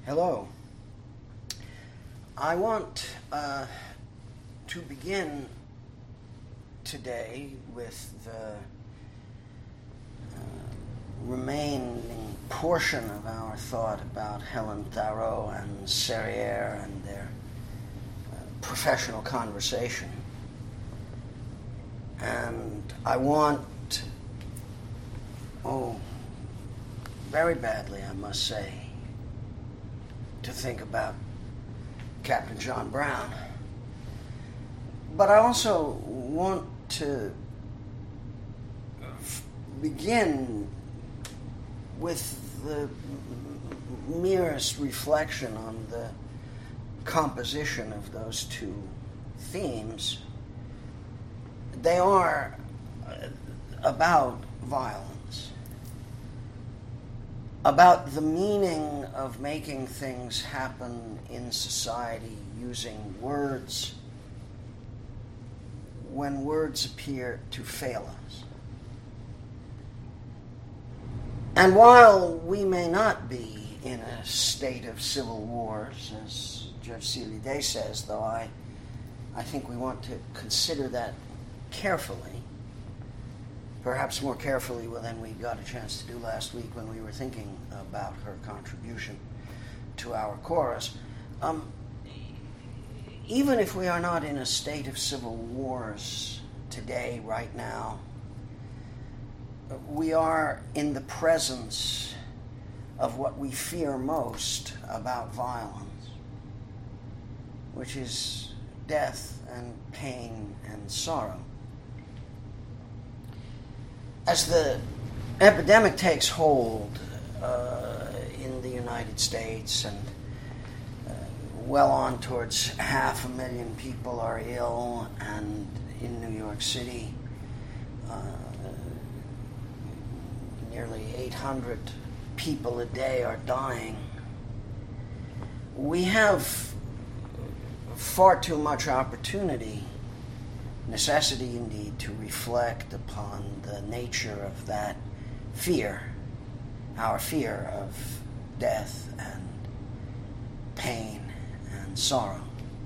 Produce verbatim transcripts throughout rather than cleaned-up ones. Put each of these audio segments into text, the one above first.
Hello. I want uh, to begin today with the uh, remaining portion of our thought about Helen Tharoux and Serrière and their uh, professional conversation. And I want, oh, very badly, I must say, to think about Captain John Brown. But I also want to f- begin with the merest reflection on the composition of those two themes. They are about violence, about the meaning of making things happen in society using words when words appear to fail us. And while we may not be in a state of civil wars, as Judge Seeley Day says, though I, I think we want to consider that carefully, perhaps more carefully than we got a chance to do last week when we were thinking about her contribution to our chorus. Um, even if we are not in a state of civil wars today, right now, we are in the presence of what we fear most about violence, which is death and pain and sorrow. As the epidemic takes hold uh, in the United States, and uh, well on towards half a million people are ill, and in New York City, uh, nearly eight hundred people a day are dying, we have far too much opportunity, necessity indeed, to reflect upon the nature of that fear, our fear of death and pain and sorrow.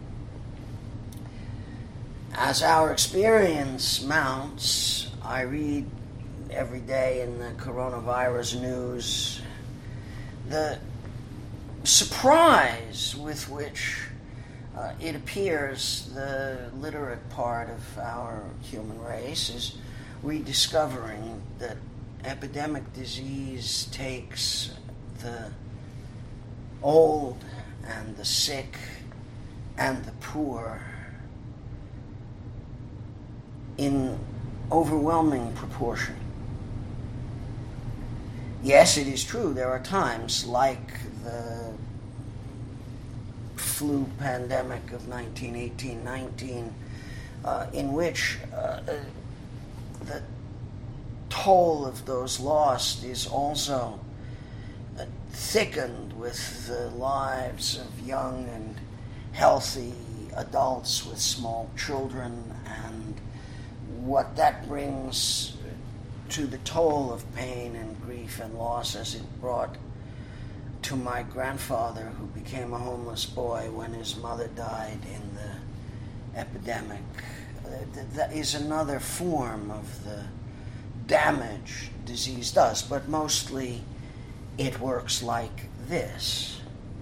As our experience mounts, I read every day in the coronavirus news the surprise with which Uh, it appears the literate part of our human race is rediscovering that epidemic disease takes the old and the sick and the poor in overwhelming proportion. Yes, it is true, there are times like the flu pandemic of nineteen eighteen nineteen, uh, in which uh, the toll of those lost is also uh, thickened with the lives of young and healthy adults with small children, and what that brings to the toll of pain and grief and loss, as it brought to my grandfather, who became a homeless boy when his mother died in the epidemic. That is another form of the damage disease does, but mostly it works like this.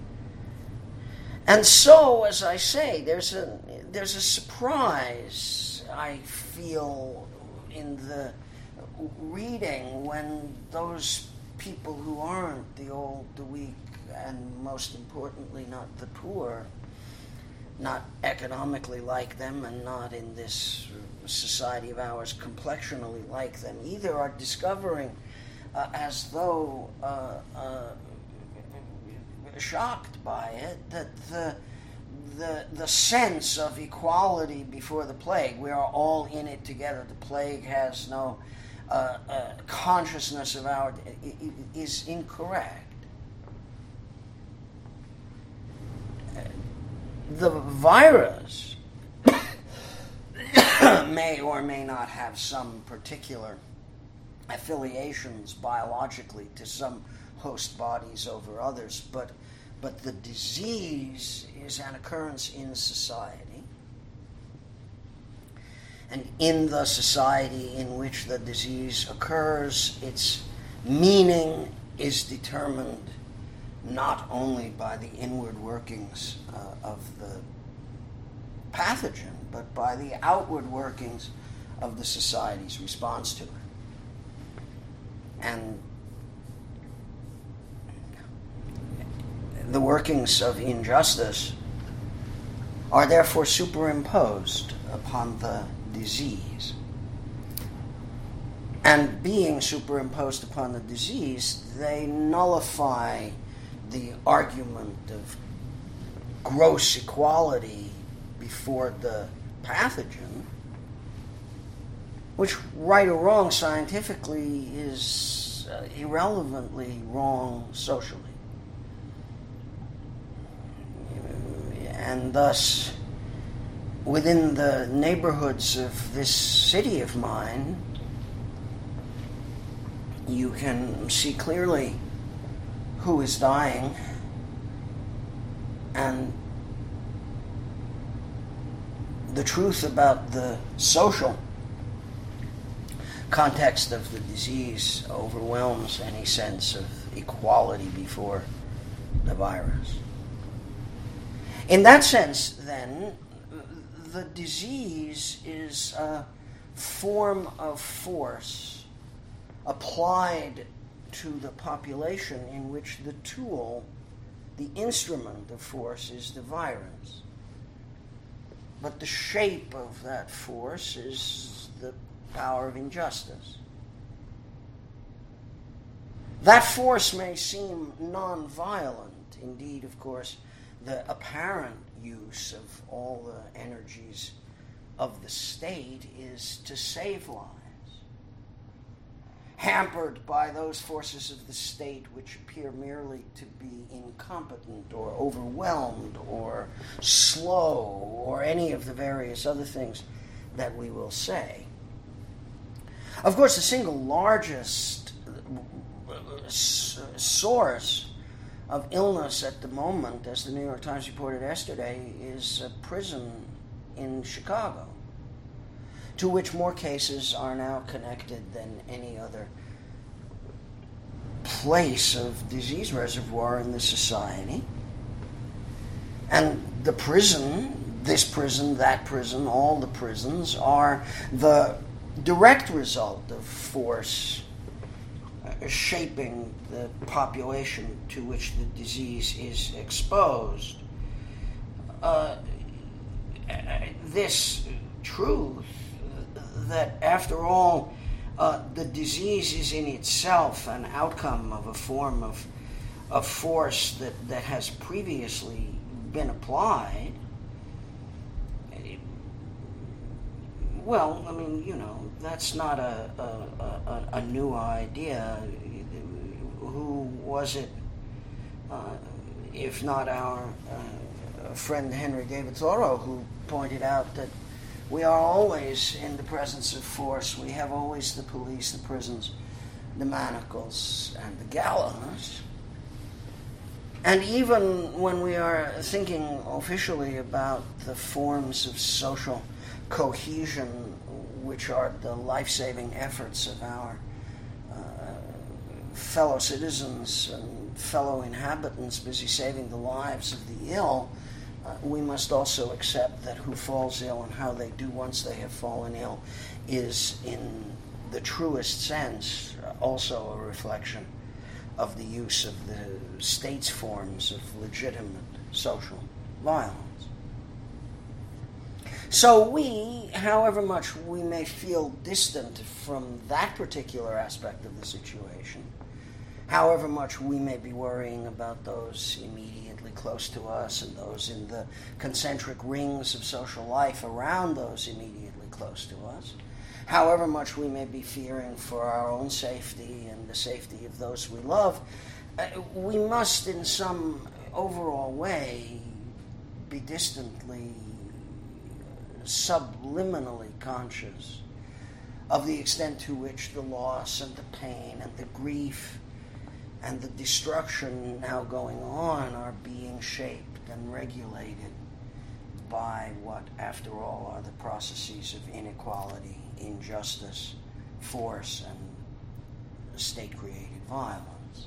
And so, as I say, there's a there's a surprise I feel in the reading when those people who aren't the old, the weak, and most importantly not the poor, not economically like them and not in this society of ours complexionally like them either, are discovering uh, as though uh, uh, shocked by it that the the the sense of equality before the plague, we are all in it together, the plague has no Uh, uh, consciousness of our is incorrect. The virus may or may not have some particular affiliations biologically to some host bodies over others, but but the disease is an occurrence in society. And in the society in which the disease occurs, its meaning is determined not only by the inward workings uh, of the pathogen, but by the outward workings of the society's response to it. And the workings of injustice are therefore superimposed upon the disease. And being superimposed upon the disease, they nullify the argument of gross equality before the pathogen, which, right or wrong scientifically, is uh, irrelevantly wrong socially. And thus, within the neighborhoods of this city of mine, you can see clearly who is dying, and the truth about the social context of the disease overwhelms any sense of equality before the virus. In that sense, then, the disease is a form of force applied to the population in which the tool, the instrument of force, is the virus. But the shape of that force is the power of injustice. That force may seem non-violent. Indeed, of course, the apparent use of all the energies of the state is to save lives, hampered by those forces of the state which appear merely to be incompetent or overwhelmed or slow or any of the various other things that we will say. Of course, the single largest source of illness at the moment, as the New York Times reported yesterday, is a prison in Chicago, to which more cases are now connected than any other place of disease reservoir in the society. And the prison, this prison, that prison, all the prisons, are the direct result of force uh, shaping the population to which the disease is exposed. Uh, this truth that, after all, uh, the disease is in itself an outcome of a form of, of force that, that has previously been applied. Well, I mean, you know, that's not a, a, a, a new idea. Who was it, uh, if not our uh, friend Henry David Thoreau, who pointed out that we are always in the presence of force. We have always the police, the prisons, the manacles, and the gallows. And even when we are thinking officially about the forms of social cohesion, which are the life-saving efforts of our uh, fellow citizens and fellow inhabitants busy saving the lives of the ill, uh, we must also accept that who falls ill and how they do once they have fallen ill is, in the truest sense, also a reflection of the use of the state's forms of legitimate social violence. So we, however much we may feel distant from that particular aspect of the situation, however much we may be worrying about those immediately close to us and those in the concentric rings of social life around those immediately close to us, however much we may be fearing for our own safety and the safety of those we love, uh, we must in some overall way be distantly, subliminally conscious of the extent to which the loss and the pain and the grief and the destruction now going on are being shaped and regulated by what, after all, are the processes of inequality, injustice, force, and state-created violence.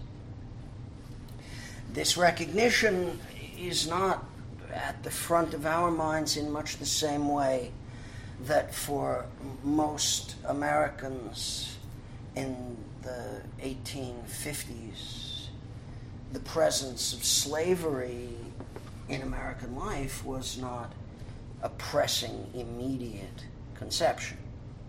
This recognition is not at the front of our minds in much the same way that for most Americans in the eighteen fifties, the presence of slavery in American life was not a pressing, immediate conception.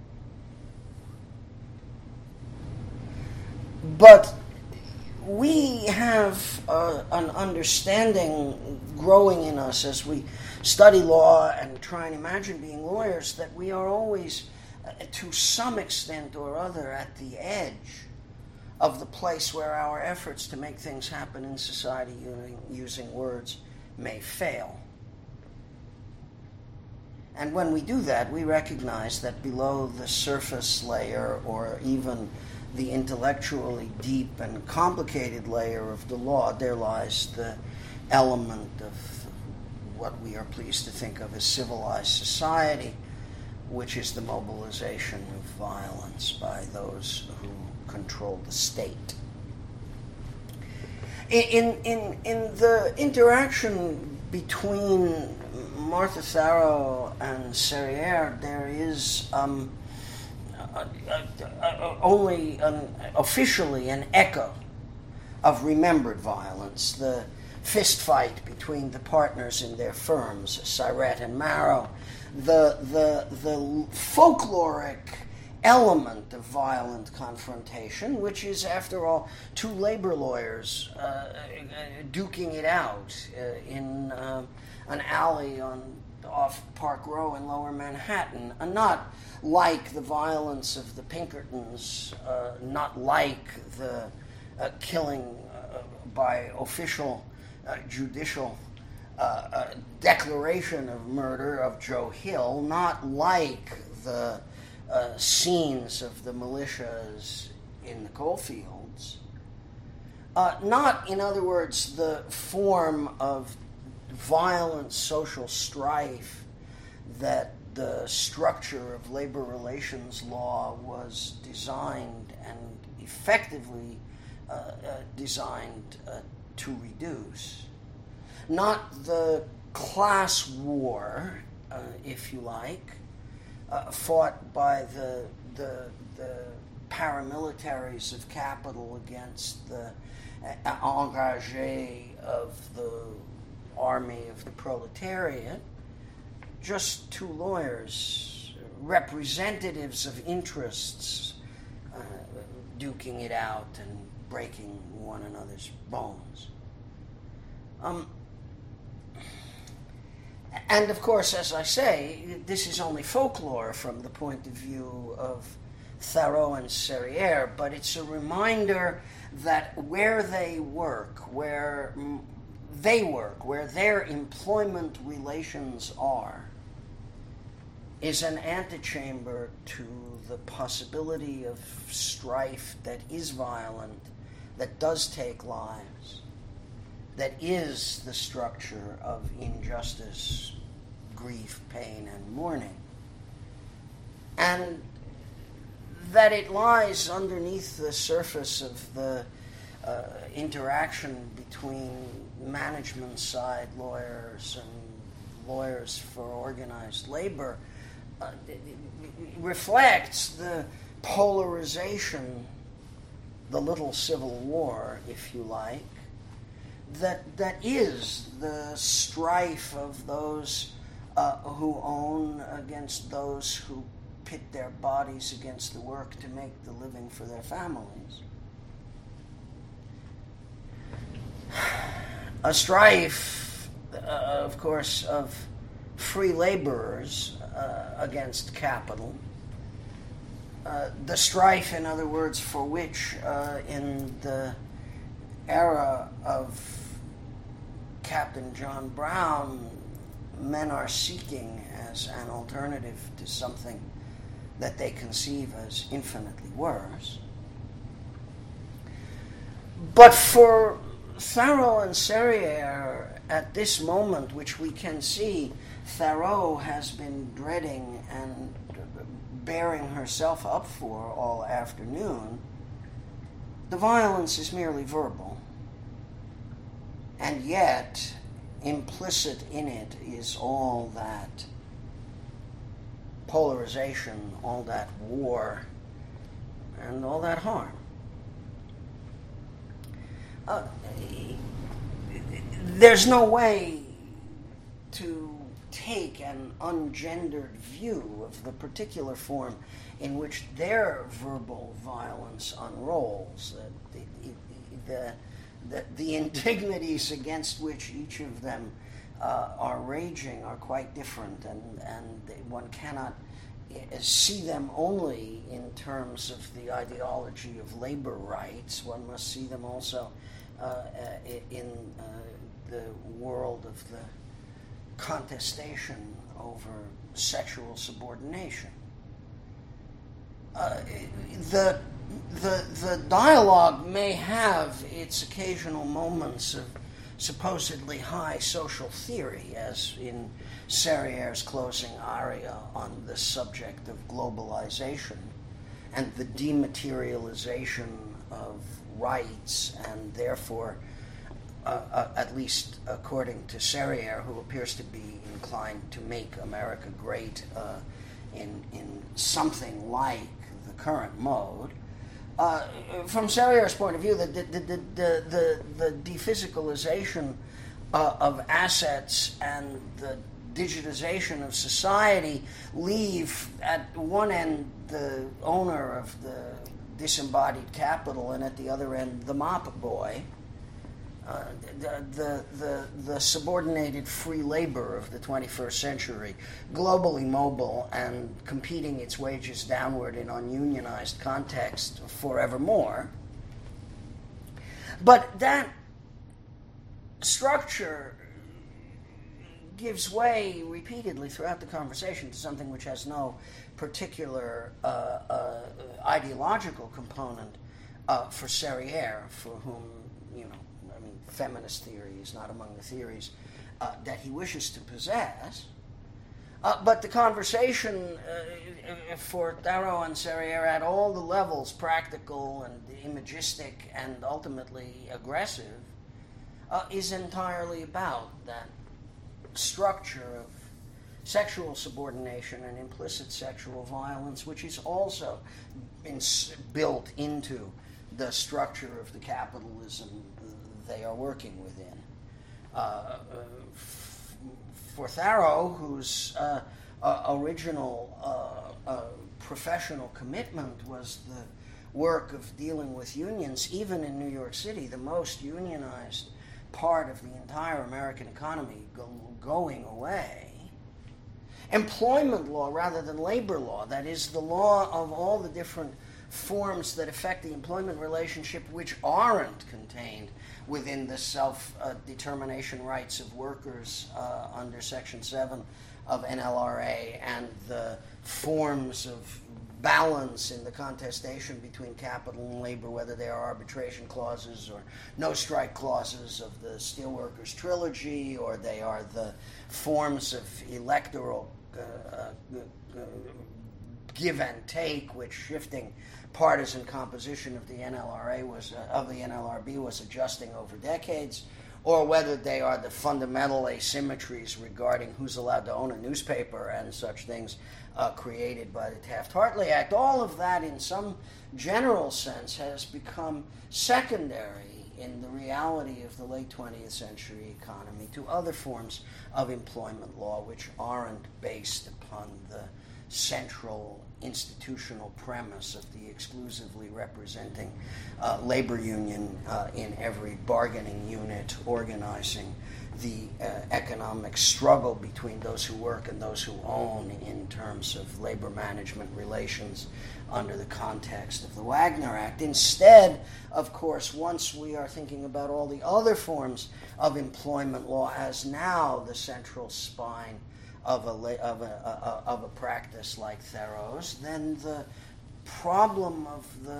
But we have uh, an understanding growing in us as we study law and try and imagine being lawyers that we are always, uh, to some extent or other, at the edge of the place where our efforts to make things happen in society using, using words may fail. And when we do that, we recognize that below the surface layer, or even the intellectually deep and complicated layer of the law, there lies the element of what we are pleased to think of as civilized society, which is the mobilization of violence by those who control the state. In, in, in the interaction between Martha Tharrow and Serrière, there is um, uh, uh, uh, only an, officially an echo of remembered violence, the fist fight between the partners in their firms, Syrette and Marrow, the, the, the folkloric element of violent confrontation, which is, after all, two labor lawyers uh, duking it out uh, in uh, an alley on off Park Row in Lower Manhattan, uh, not like the violence of the Pinkertons, uh, not like the uh, killing uh, by official uh, judicial uh, uh, declaration of murder of Joe Hill, not like the Uh, scenes of the militias in the coalfields. Uh, not, in other words, the form of violent social strife that the structure of labor relations law was designed and effectively uh, uh, designed uh, to reduce. Not the class war, uh, if you like, Uh, fought by the, the the paramilitaries of capital against the uh, engagés of the army of the proletariat. Just two lawyers, representatives of interests, uh, duking it out and breaking one another's bones. Um. And, of course, as I say, this is only folklore from the point of view of Tharrow and Serrière, but it's a reminder that where they work, where they work, where their employment relations are, is an antechamber to the possibility of strife that is violent, that does take lives, that is the structure of injustice, grief, pain, and mourning. And that it lies underneath the surface of the uh, interaction between management side lawyers and lawyers for organized labor uh, it, it reflects the polarization, the little civil war, if you like, that that is the strife of those uh, who own against those who pit their bodies against the work to make the living for their families. A strife, uh, of course, of free laborers uh, against capital. Uh, the strife, in other words, for which uh, in the era of Captain John Brown, men are seeking as an alternative to something that they conceive as infinitely worse. But for Thoreau and Serrière, at this moment, which we can see, Thoreau has been dreading and bearing herself up for all afternoon, the violence is merely verbal. And yet, implicit in it is all that polarization, all that war, and all that harm. Uh, there's no way to take an ungendered view of the particular form in which their verbal violence unrolls. Uh, the, the, the, the indignities against which each of them uh, are raging are quite different, and, and one cannot see them only in terms of the ideology of labor rights. One must see them also uh, in uh, the world of the contestation over sexual subordination. Uh, the, the, the dialogue may have its occasional moments of supposedly high social theory, as in Serrière's closing aria on the subject of globalization and the dematerialization of rights, and therefore, uh, uh, at least according to Serrière, who appears to be inclined to make America great uh, in, in something like the current mode, Uh, from Serrière's point of view, the the the the, the, the dephysicalization uh, of assets and the digitization of society leave at one end the owner of the disembodied capital, and at the other end the mop boy, uh, the, the the the subordinated free labor of the twenty-first century, globally mobile and competing its wages downward in ununionized context forevermore. But that structure gives way repeatedly throughout the conversation to something which has no particular uh, uh, ideological component uh, for Serrière, for whom, you know, feminist theory is not among the theories uh, that he wishes to possess. Uh, but the conversation uh, for Thoreau and Serrière at all the levels, practical and imagistic and ultimately aggressive, uh, is entirely about that structure of sexual subordination and implicit sexual violence, which is also in, built into the structure of the capitalism they are working within. Uh, uh, f- for Thoreau, whose uh, uh, original uh, uh, professional commitment was the work of dealing with unions, even in New York City, the most unionized part of the entire American economy go- going away, employment law rather than labor law, that is, the law of all the different forms that affect the employment relationship which aren't contained within the self-determination uh, rights of workers uh, under Section seven of N L R A, and the forms of balance in the contestation between capital and labor, whether they are arbitration clauses or no-strike clauses of the Steelworkers Trilogy, or they are the forms of electoral uh, uh, give and take, which shifting partisan composition of the N L R A was uh, of the N L R B was adjusting over decades, or whether they are the fundamental asymmetries regarding who's allowed to own a newspaper and such things uh, created by the Taft-Hartley Act. All of that, in some general sense, has become secondary in the reality of the late twentieth century economy to other forms of employment law which aren't based upon the central institutional premise of the exclusively representing uh, labor union uh, in every bargaining unit organizing the uh, economic struggle between those who work and those who own in terms of labor management relations under the context of the Wagner Act. Instead, of course, once we are thinking about all the other forms of employment law as now the central spine of a, of a, of a practice like Thoreau's, then the problem of the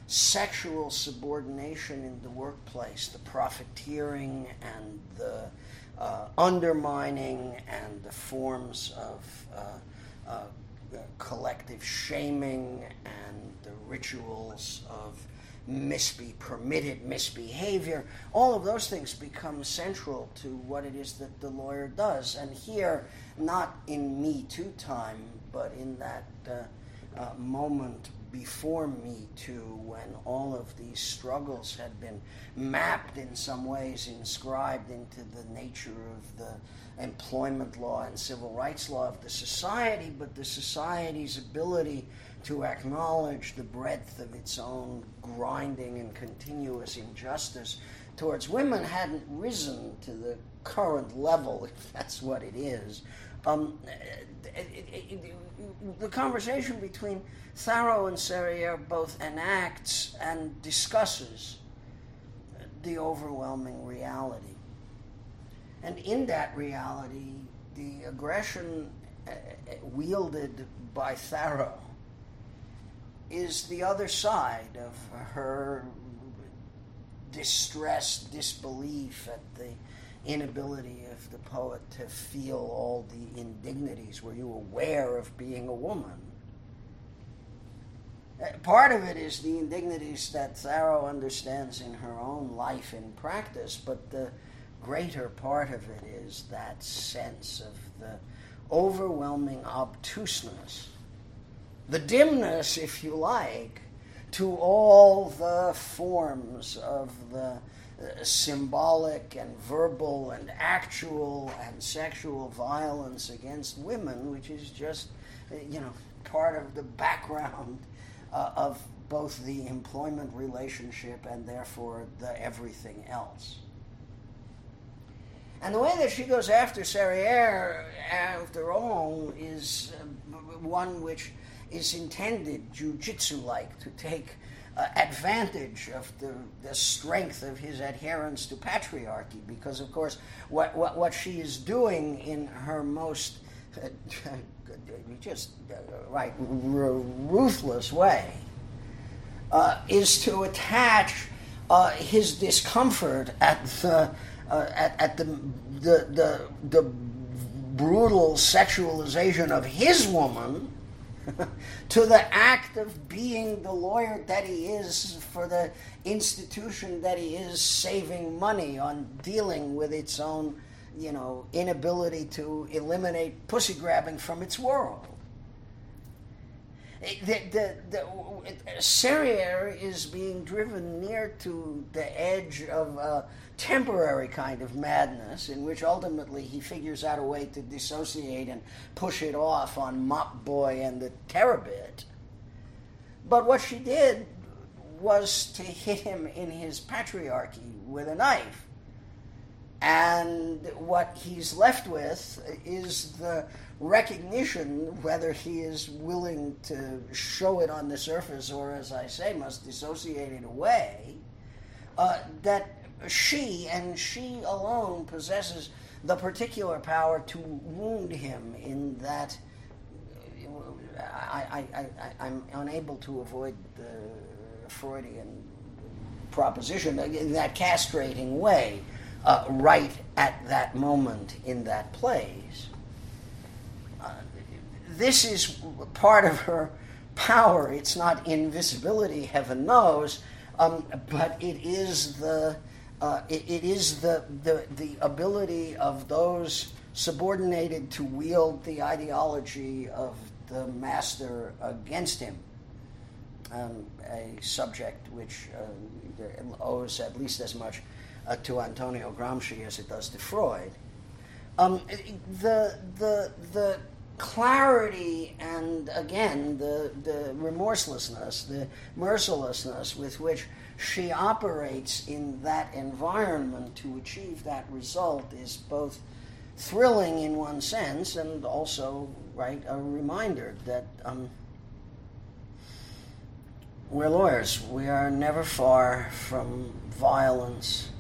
sexual subordination in the workplace, the profiteering and the uh, undermining and the forms of uh, uh, collective shaming and the rituals of misbe- permitted misbehavior, all of those things become central to what it is that the lawyer does. And here, not in Me Too time, but in that uh, uh, moment before Me Too, when all of these struggles had been mapped in some ways, inscribed into the nature of the employment law and civil rights law of the society, but the society's ability to acknowledge the breadth of its own grinding and continuous injustice towards women hadn't risen to the current level, if that's what it is. Um, it, it, it, the conversation between Tharo and Serriere both enacts and discusses the overwhelming reality. And in that reality, the aggression uh, wielded by Tharo is the other side of her distress, disbelief at the inability of the poet to feel all the indignities. Were you aware of being a woman? Part of it is the indignities that Tharo understands in her own life and practice, but the greater part of it is that sense of the overwhelming obtuseness, the dimness, if you like, to all the forms of the uh, symbolic and verbal and actual and sexual violence against women, which is just, uh, you know, part of the background uh, of both the employment relationship and therefore the everything else. And the way that she goes after Serriere, after all, is uh, one which is intended, jujitsu-like, to take uh, advantage of the, the strength of his adherence to patriarchy, because, of course, what, what, what she is doing in her most uh, just uh, right r- ruthless way uh, is to attach uh, his discomfort at the Uh, at, at the, the the the brutal sexualization of his woman to the act of being the lawyer that he is for the institution that he is, saving money on dealing with its own, you know, inability to eliminate pussy grabbing from its world. The, the, the, Serriere is being driven near to the edge of a temporary kind of madness in which ultimately he figures out a way to dissociate and push it off on Mop Boy and the Terabit. But what she did was to hit him in his patriarchy with a knife. And what he's left with is the recognition, whether he is willing to show it on the surface or, as I say, must dissociate it away, uh, that she, and she alone, possesses the particular power to wound him in that I, I, I, I'm unable to avoid the Freudian proposition, in that castrating way, uh, right at that moment in that place. Uh, this is part of her power. It's not invisibility, heaven knows, um, but it is the uh, it, it is the, the the ability of those subordinated to wield the ideology of the master against him. Um, a subject which uh, owes at least as much uh, to Antonio Gramsci as it does to Freud. Um, the the the clarity and again the the remorselessness, the mercilessness with which she operates in that environment to achieve that result is both thrilling in one sense and also, right, a reminder that um, we're lawyers. We are never far from violence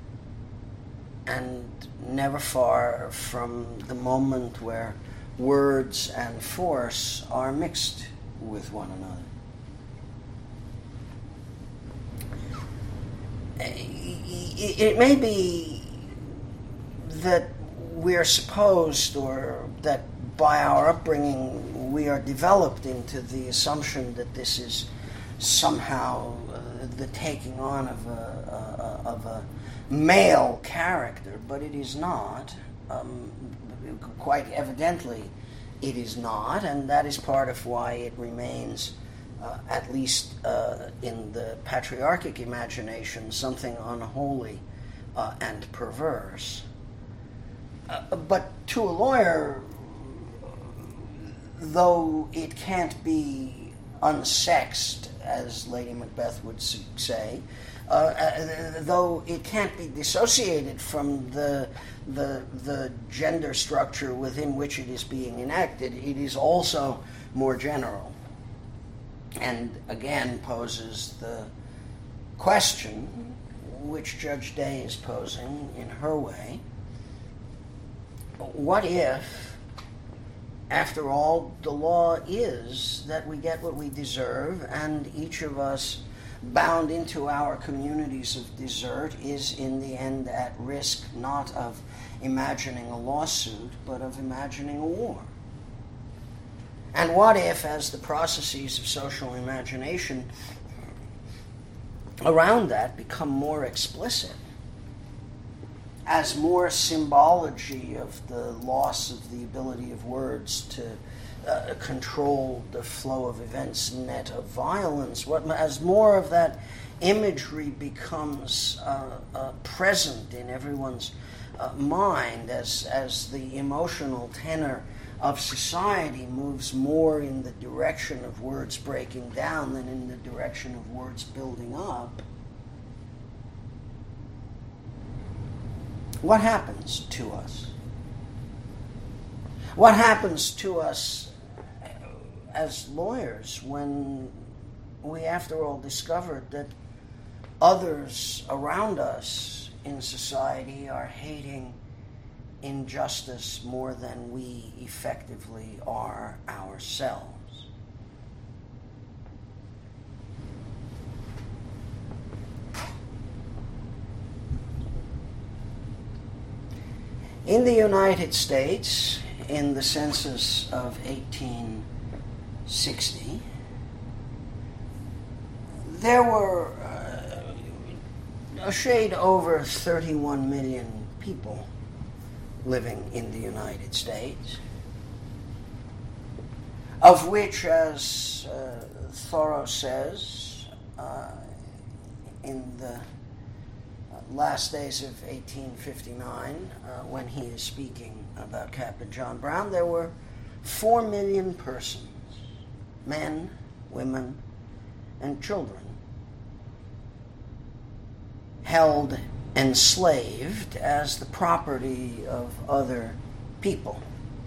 and never far from the moment where words and force are mixed with one another. it may be that we're supposed, or that by our upbringing we are developed into the assumption that this is somehow uh, the taking on of a, a, of a male character, but it is not. Um, quite evidently, it is not, and that is part of why it remains, uh, at least uh, in the patriarchic imagination, something unholy uh, and perverse. Uh, but to a lawyer, though it can't be unsexed, as Lady Macbeth would say, uh, uh, though it can't be dissociated from the, the the gender structure within which it is being enacted, it is also more general, and again poses the question, which Judge Day is posing in her way: what if, after all, the law is that we get what we deserve, and each of us, bound into our communities of desert, is in the end at risk not of imagining a lawsuit, but of imagining a war? And what if, as the processes of social imagination around that become more explicit, as more symbology of the loss of the ability of words to uh, control the flow of events net of violence, what, as more of that imagery becomes uh, uh, present in everyone's uh, mind, as, as the emotional tenor of society moves more in the direction of words breaking down than in the direction of words building up, what happens to us? What happens to us as lawyers when we, after all, discovered that others around us in society are hating injustice more than we effectively are ourselves? In the United States, in the census of eighteen sixty, there were uh, a shade over thirty-one million people living in the United States, of which, as uh, Thoreau says uh, in the last days of eighteen fifty-nine, uh, when he is speaking about Captain John Brown, there were four million persons, men, women, and children, held enslaved as the property of other people.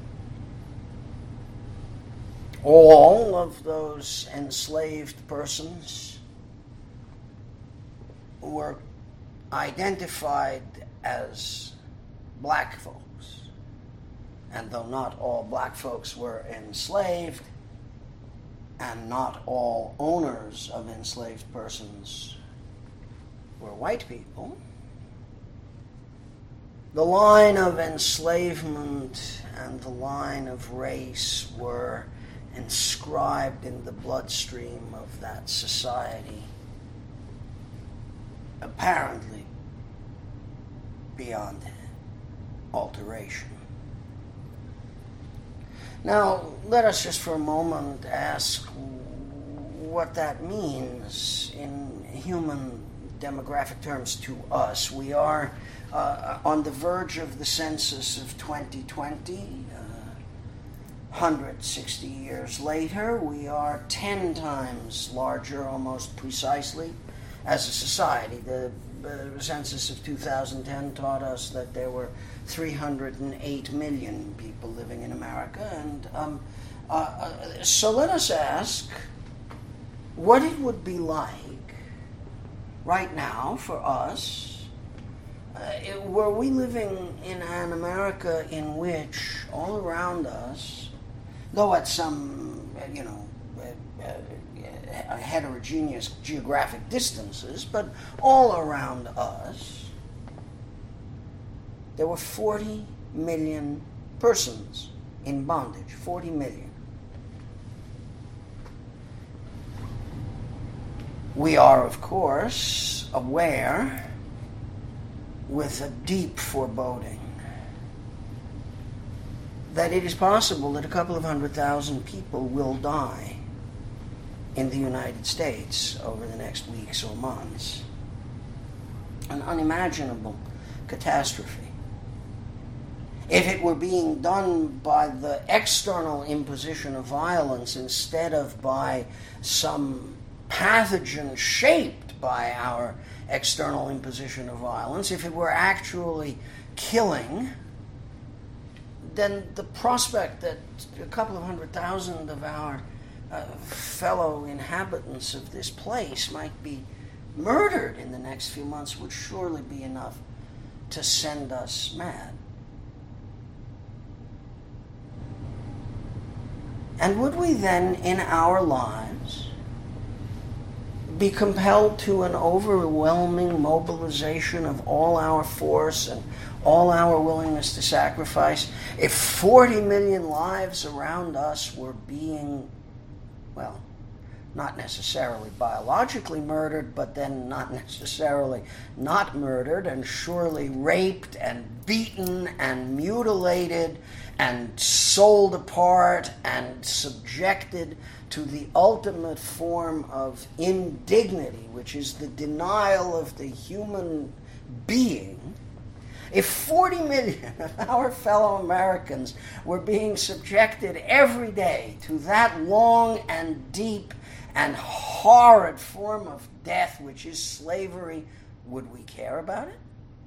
All of those enslaved persons were identified as black folks. And though not all black folks were enslaved, and not all owners of enslaved persons were white people, the line of enslavement and the line of race were inscribed in the bloodstream of that society, apparently beyond alteration. Now, let us just for a moment ask what that means in human demographic terms to us. We are uh, on the verge of the census of twenty twenty. Uh, one hundred sixty years later, we are ten times larger, almost precisely, as a society. The uh, census of two thousand ten taught us that there were three hundred eight million people living in America. And um, uh, uh, so let us ask what it would be like right now for us. Uh, it, were we living in an America in which all around us, though at some, you know, uh, uh, uh, heterogeneous geographic distances, but all around us, there were forty million persons in bondage. forty million. We are, of course, aware with a deep foreboding that it is possible that a couple of hundred thousand people will die in the United States over the next weeks or months. An unimaginable catastrophe. If it were being done by the external imposition of violence instead of by some pathogen shaped by our external imposition of violence, if it were actually killing, then the prospect that a couple of hundred thousand of our uh, fellow inhabitants of this place might be murdered in the next few months would surely be enough to send us mad. And would we then, in our lives, be compelled to an overwhelming mobilization of all our force and all our willingness to sacrifice if forty million lives around us were being, well, not necessarily biologically murdered, but then not necessarily not murdered, and surely raped and beaten and mutilated and sold apart and subjected to the ultimate form of indignity, which is the denial of the human being. If forty million of our fellow Americans were being subjected every day to that long and deep and horrid form of death, which is slavery, would we care about it?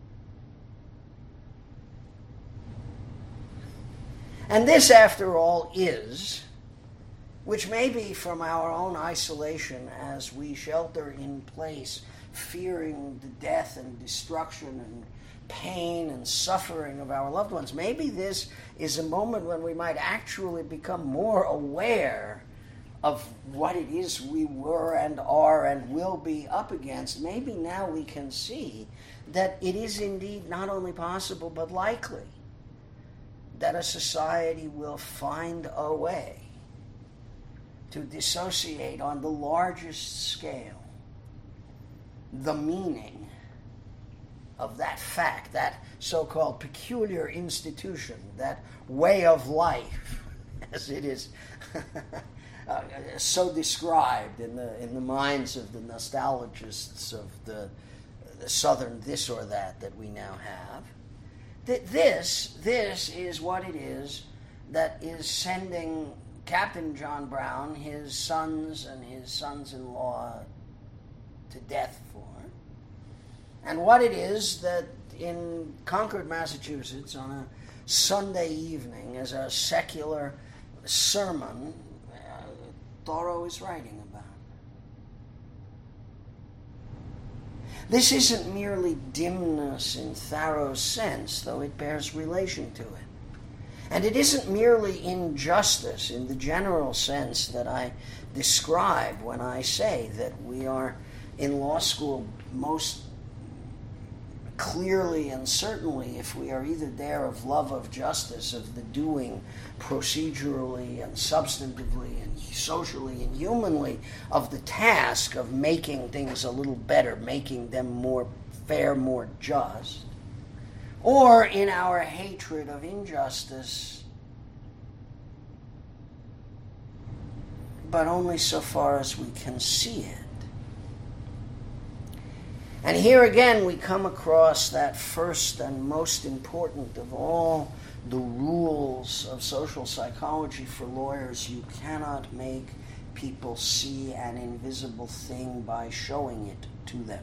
And this, after all, is, which may be from our own isolation as we shelter in place, fearing the death and destruction and pain and suffering of our loved ones, maybe this is a moment when we might actually become more aware of what it is we were and are and will be up against. Maybe now we can see that it is indeed not only possible but likely that a society will find a way to dissociate on the largest scale the meaning of that fact, that so-called peculiar institution, that way of life, as it is uh, so described in the in the minds of the nostalgists of the, the southern this or that that we now have. That this this is what it is that is sending Captain John Brown, his sons and his sons-in-law, to death for. And what it is that in Concord, Massachusetts, on a Sunday evening, as a secular sermon, uh, Thoreau is writing about. This isn't merely dimness in Thoreau's sense, though it bears relation to it. And it isn't merely injustice in the general sense that I describe when I say that we are in law school most clearly and certainly, if we are either there of love of justice, of the doing procedurally and substantively and socially and humanly of the task of making things a little better, making them more fair, more just, or in our hatred of injustice, but only so far as we can see it. And here again we come across that first and most important of all the rules of social psychology for lawyers. You cannot make people see an invisible thing by showing it to them.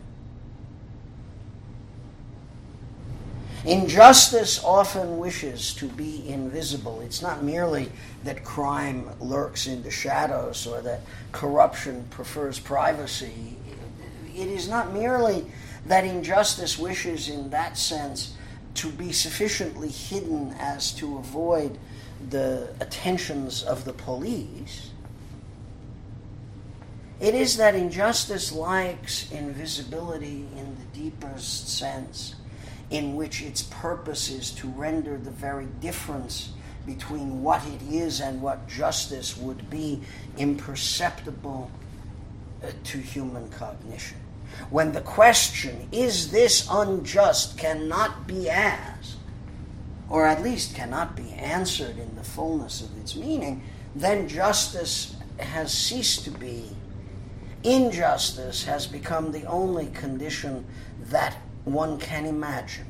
Injustice often wishes to be invisible. It's not merely that crime lurks in the shadows or that corruption prefers privacy. It is not merely that injustice wishes in that sense to be sufficiently hidden as to avoid the attentions of the police. It is that injustice likes invisibility in the deepest sense, in which its purpose is to render the very difference between what it is and what justice would be imperceptible uh, to human cognition. When the question, is this unjust, cannot be asked, or at least cannot be answered in the fullness of its meaning, then justice has ceased to be. Injustice has become the only condition that one can imagine.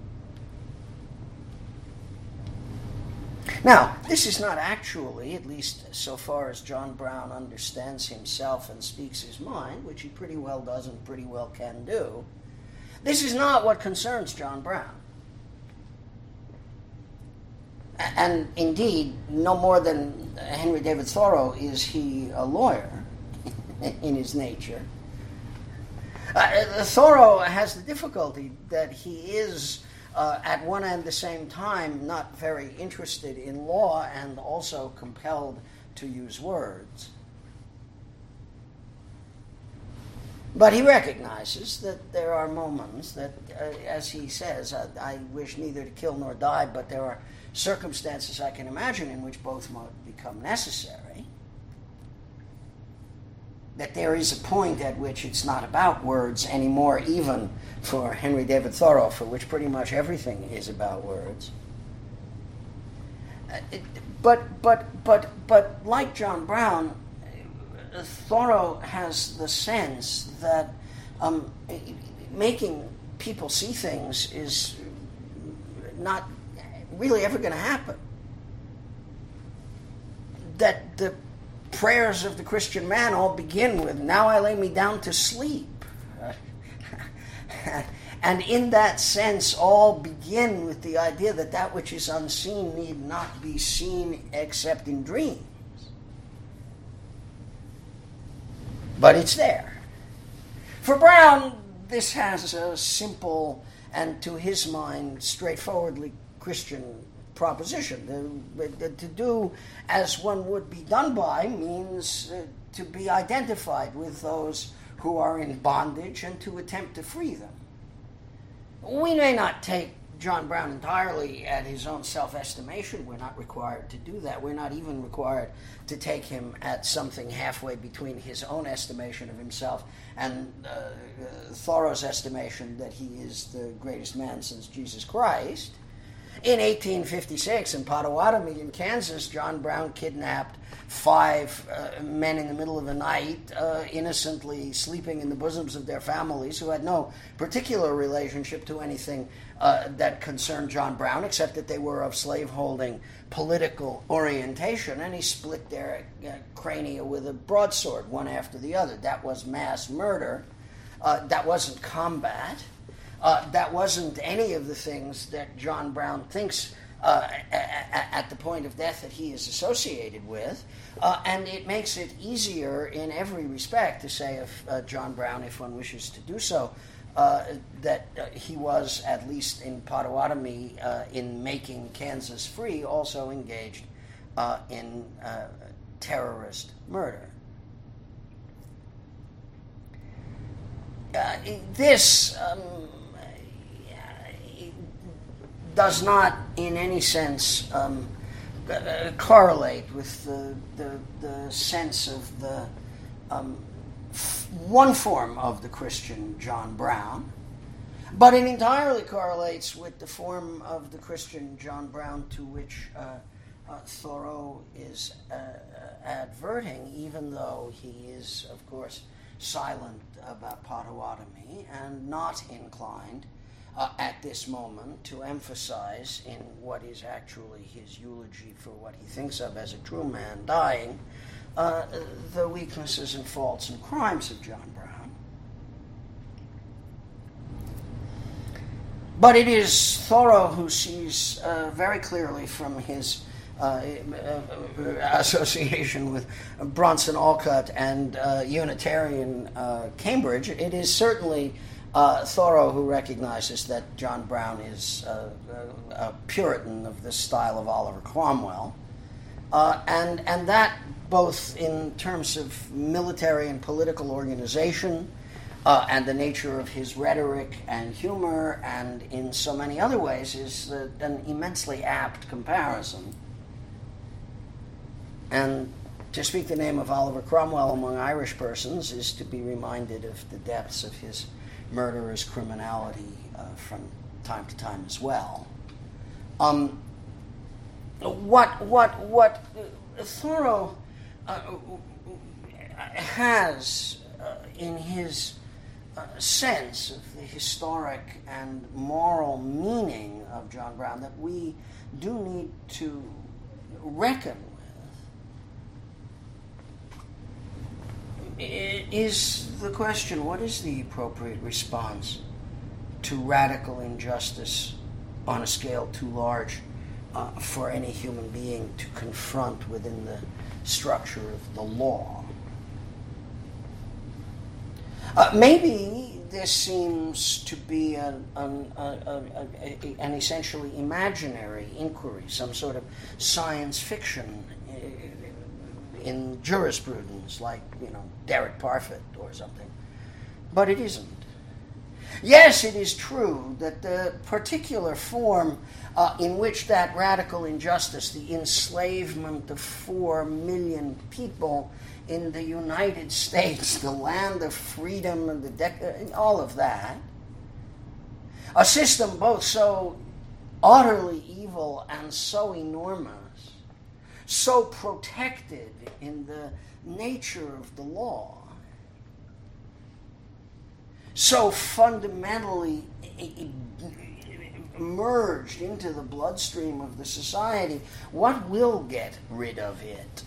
Now, this is not actually, at least so far as John Brown understands himself and speaks his mind, which he pretty well does and pretty well can do, this is not what concerns John Brown. And indeed, no more than Henry David Thoreau is he a lawyer in his nature. Uh, Thoreau has the difficulty that he is, uh, at one and the same time, not very interested in law and also compelled to use words. But he recognizes that there are moments that, uh, as he says, I, I wish neither to kill nor die, but there are circumstances I can imagine in which both might become necessary. That there is a point at which it's not about words anymore, even for Henry David Thoreau, for which pretty much everything is about words. Uh, it, but, but, but, but, like John Brown, uh, Thoreau has the sense that um, making people see things is not really ever going to happen. That the prayers of the Christian man all begin with, now I lay me down to sleep. And in that sense, all begin with the idea that that which is unseen need not be seen except in dreams. But it's there. For Brown, this has a simple and, to his mind, straightforwardly Christian proposition. The, the, to do as one would be done by means uh, to be identified with those who are in bondage and to attempt to free them. We may not take John Brown entirely at his own self-estimation. We're not required to do that. We're not even required to take him at something halfway between his own estimation of himself and uh, uh, Thoreau's estimation that he is the greatest man since Jesus Christ. In eighteen fifty-six, in Potawatomi, in Kansas, John Brown kidnapped five uh, men in the middle of the night, uh, innocently sleeping in the bosoms of their families, who had no particular relationship to anything uh, that concerned John Brown, except that they were of slaveholding political orientation, and he split their uh, crania with a broadsword, one after the other. That was mass murder. Uh, that wasn't combat. Uh, that wasn't any of the things that John Brown thinks uh, at, at the point of death that he is associated with. Uh, and it makes it easier in every respect to say of uh, John Brown, if one wishes to do so, uh, that uh, he was, at least in Potawatomi, uh, in making Kansas free, also engaged uh, in uh, terrorist murder. Uh, this... Um, does not in any sense um, uh, correlate with the, the, the sense of the um, f- one form of the Christian John Brown, but it entirely correlates with the form of the Christian John Brown to which uh, uh, Thoreau is uh, adverting, even though he is, of course, silent about Potawatomi and not inclined Uh, at this moment to emphasize in what is actually his eulogy for what he thinks of as a true man dying, uh, the weaknesses and faults and crimes of John Brown. But it is Thoreau who sees uh, very clearly from his uh, uh, association with Bronson Alcott and uh, Unitarian uh, Cambridge, it is certainly Uh, Thoreau, who recognizes that John Brown is uh, a Puritan of the style of Oliver Cromwell, uh, and and that both in terms of military and political organization, uh, and the nature of his rhetoric and humor, and in so many other ways, is uh, an immensely apt comparison. And to speak the name of Oliver Cromwell among Irish persons is to be reminded of the depths of his murderous criminality uh, from time to time as well. Um, what what what uh, Thoreau uh, has uh, in his uh, sense of the historic and moral meaning of John Brown that we do need to reckon with is the question: what is the appropriate response to radical injustice on a scale too large uh, for any human being to confront within the structure of the law? Uh, maybe this seems to be an, an, a, a, a, an essentially imaginary inquiry, some sort of science fiction in jurisprudence, like, you know, Derek Parfit or something. But it isn't. Yes, it is true that the particular form uh, in which that radical injustice, the enslavement of four million people in the United States, the land of freedom and the dec- all of that, a system both so utterly evil and so enormous, so protected in the nature of the law, so fundamentally merged into the bloodstream of the society, what will get rid of it?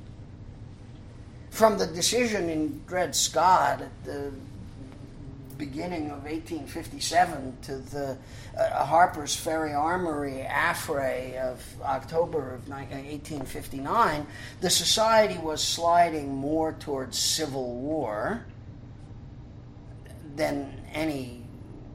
From the decision in Dred Scott at the beginning of eighteen fifty-seven to the uh, Harper's Ferry Armory affray of October of eighteen fifty-nine, the society was sliding more towards civil war than any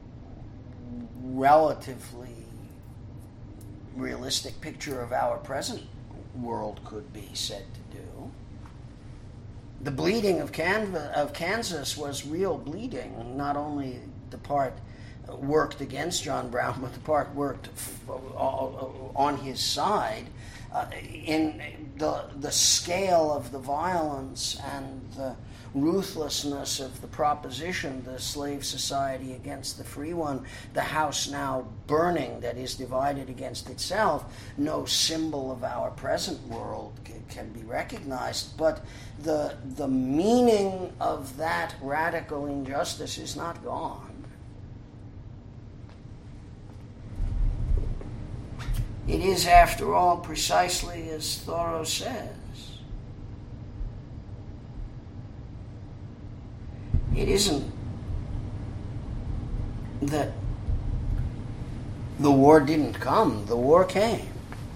relatively realistic picture of our present world could be said to do. The bleeding of, Canva, of Kansas was real bleeding, not only the part worked against John Brown, but the part worked f- on his side. Uh, in the, the scale of the violence and the ruthlessness of the proposition, the slave society against the free one, the house now burning that is divided against itself, no symbol of our present world c- can be recognized. But the, the meaning of that radical injustice is not gone. It is, after all, precisely as Thoreau says. It isn't that the war didn't come. The war came.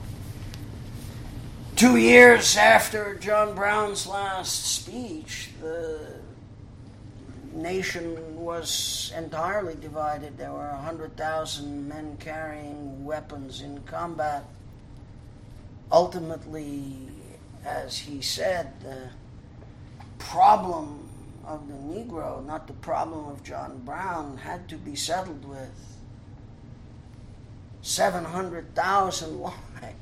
Two years after John Brown's last speech, the nation was entirely divided. There were one hundred thousand men carrying weapons in combat. Ultimately, as he said, the problem of the Negro, not the problem of John Brown, had to be settled with. seven hundred thousand lives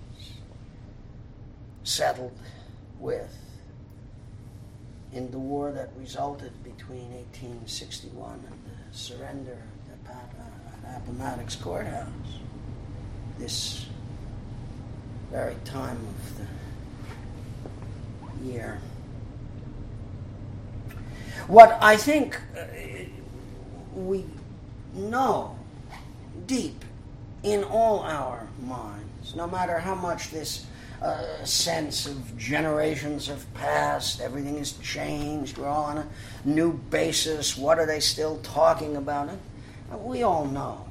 settled with in the war that resulted between eighteen sixty-one and the surrender at Appomattox Courthouse, this very time of the year. What I think uh, we know deep in all our minds, no matter how much this uh, sense of generations have passed, everything has changed, we're all on a new basis, what are they still talking about it? We all know.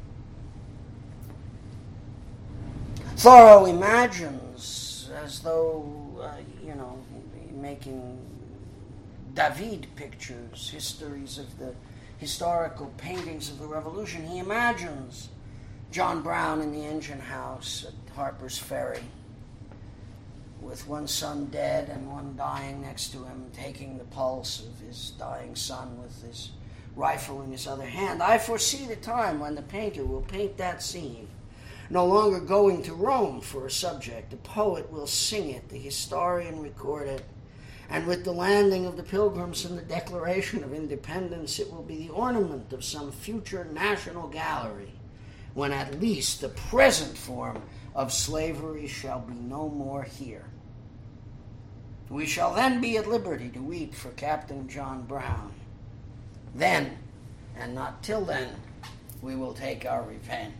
Thoreau imagines as though, uh, you know, making David pictures, histories of the historical paintings of the Revolution. He imagines John Brown in the engine house at Harper's Ferry with one son dead and one dying next to him, taking the pulse of his dying son with his rifle in his other hand. I foresee the time when the painter will paint that scene, no longer going to Rome for a subject. The poet will sing it, the historian record it, and with the landing of the Pilgrims and the Declaration of Independence, it will be the ornament of some future national gallery, when at least the present form of slavery shall be no more here. We shall then be at liberty to weep for Captain John Brown. Then, and not till then, we will take our revenge.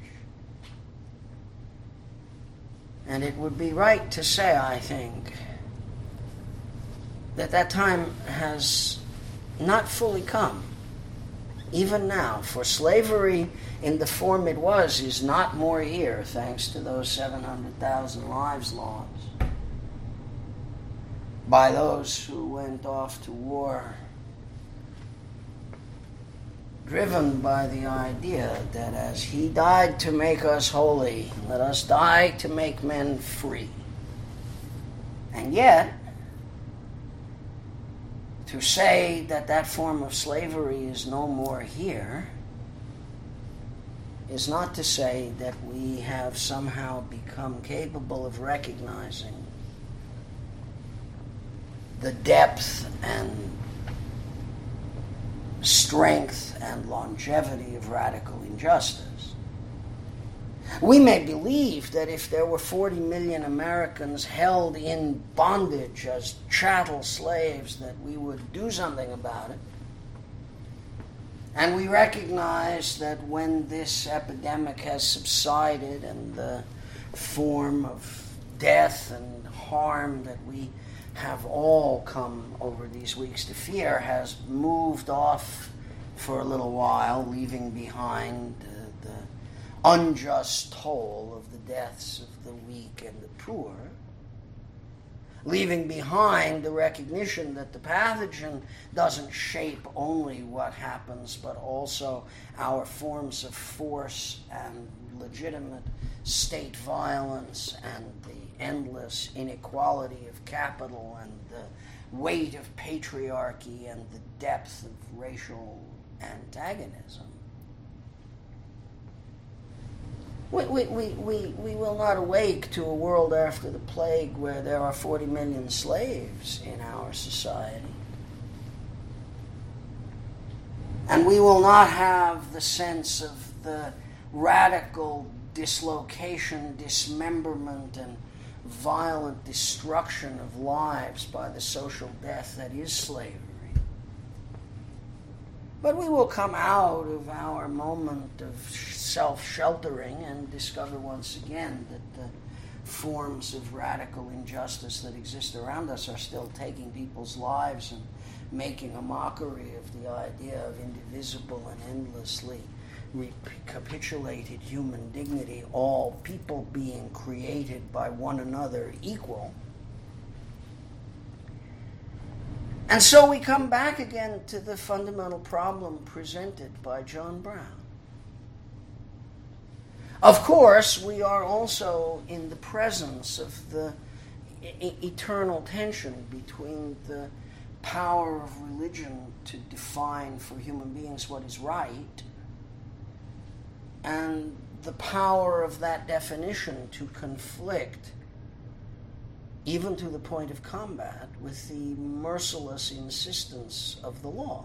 And it would be right to say, I think, that that time has not fully come, even now, for slavery in the form it was is not more here, thanks to those seven hundred thousand lives lost by those who went off to war, driven by the idea that as he died to make us holy, let us die to make men free. And yet, to say that that form of slavery is no more here is not to say that we have somehow become capable of recognizing the depth and strength and longevity of radical injustice. We may believe that if there were forty million Americans held in bondage as chattel slaves, that we would do something about it. And we recognize that when this epidemic has subsided and the form of death and harm that we have all come over these weeks to fear has moved off for a little while, leaving behind uh, the unjust toll of the deaths of the weak and the poor, leaving behind the recognition that the pathogen doesn't shape only what happens, but also our forms of force and legitimate state violence and the endless inequality of capital and the weight of patriarchy and the depth of racial antagonism. We, we, we, we, we will not awake to a world after the plague where there are forty million slaves in our society. And we will not have the sense of the radical dislocation, dismemberment, and violent destruction of lives by the social death that is slavery. But we will come out of our moment of self-sheltering and discover once again that the forms of radical injustice that exist around us are still taking people's lives and making a mockery of the idea of indivisible and endlessly recapitulated human dignity, all people being created by one another equal. And so we come back again to the fundamental problem presented by John Brown. Of course, we are also in the presence of the e- eternal tension between the power of religion to define for human beings what is right and the power of that definition to conflict, even to the point of combat, with the merciless insistence of the law.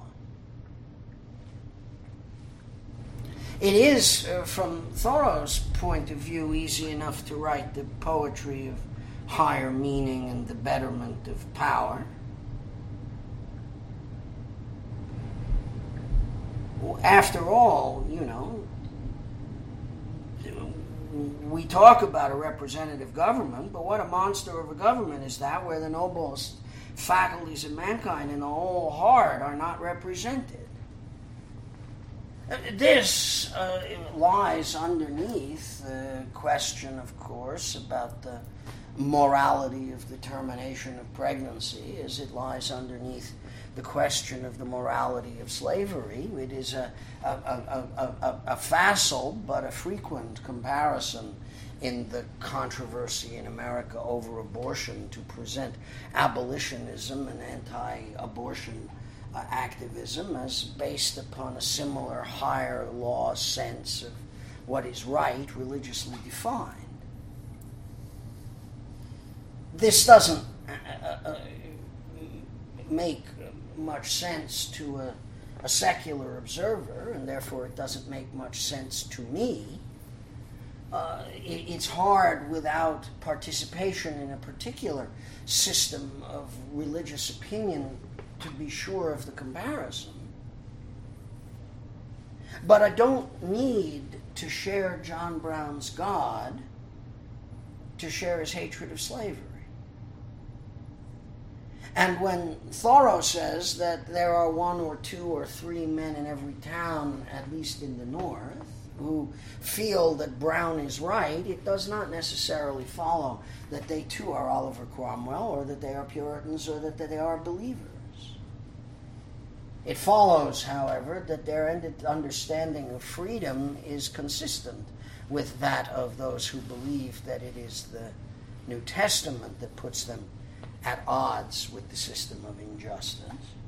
It is, uh, from Thoreau's point of view, easy enough to write the poetry of higher meaning and the betterment of power. After all, you know, we talk about a representative government, but what a monster of a government is that, where the noblest faculties of mankind in the whole heart are not represented. This uh, lies underneath the question, of course, about the morality of the termination of pregnancy, as it lies underneath the question of the morality of slavery. It is a, a, a, a, a, a facile but a frequent comparison in the controversy in America over abortion to present abolitionism and anti-abortion uh, activism as based upon a similar higher law sense of what is right, religiously defined. This doesn't uh, uh, make much sense to a, a secular observer, and therefore it doesn't make much sense to me. Uh, it, it's hard without participation in a particular system of religious opinion to be sure of the comparison. But I don't need to share John Brown's God to share his hatred of slavery. And when Thoreau says that there are one or two or three men in every town, at least in the North, who feel that Brown is right, it does not necessarily follow that they too are Oliver Cromwell, or that they are Puritans, or that they are believers. It follows, however, that their understanding of freedom is consistent with that of those who believe that it is the New Testament that puts them at odds with the system of injustice.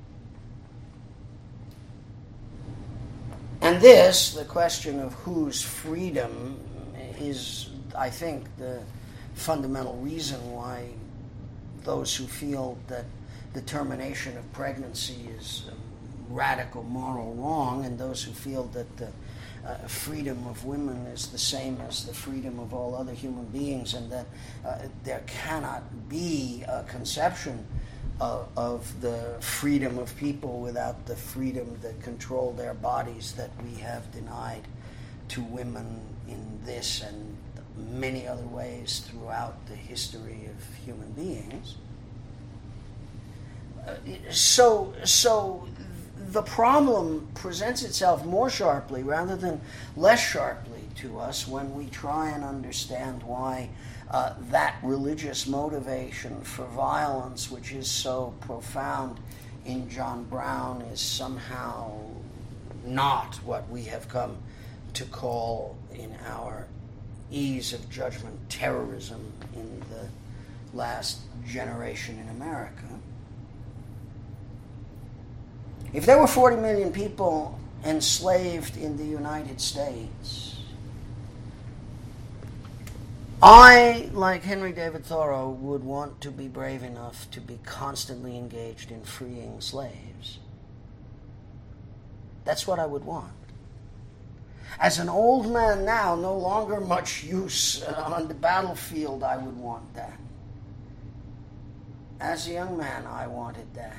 And this, the question of whose freedom, is, I think, the fundamental reason why those who feel that the termination of pregnancy is a radical moral wrong, and those who feel that the uh, freedom of women is the same as the freedom of all other human beings, and that uh, there cannot be a conception of, of the freedom of people without the freedom that control their bodies that we have denied to women in this and many other ways throughout the history of human beings. Uh, so, so the problem presents itself more sharply rather than less sharply to us when we try and understand why uh, that religious motivation for violence, which is so profound in John Brown, is somehow not what we have come to call in our ease of judgment terrorism in the last generation in America. If there were forty million people enslaved in the United States, I, like Henry David Thoreau, would want to be brave enough to be constantly engaged in freeing slaves. That's what I would want. As an old man now, no longer much use on the battlefield, I would want that. As a young man, I wanted that.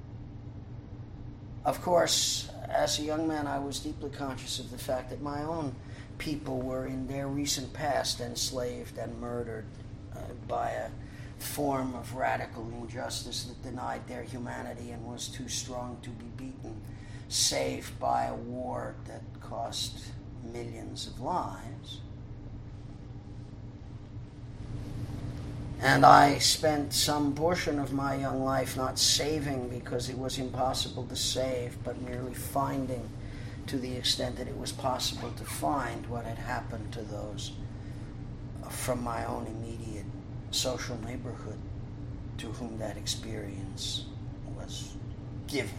Of course, as a young man, I was deeply conscious of the fact that my own people were in their recent past enslaved and murdered uh, by a form of radical injustice that denied their humanity and was too strong to be beaten, save by a war that cost millions of lives. And I spent some portion of my young life not saving because it was impossible to save, but merely finding, to the extent that it was possible to find, what had happened to those from my own immediate social neighborhood to whom that experience was given.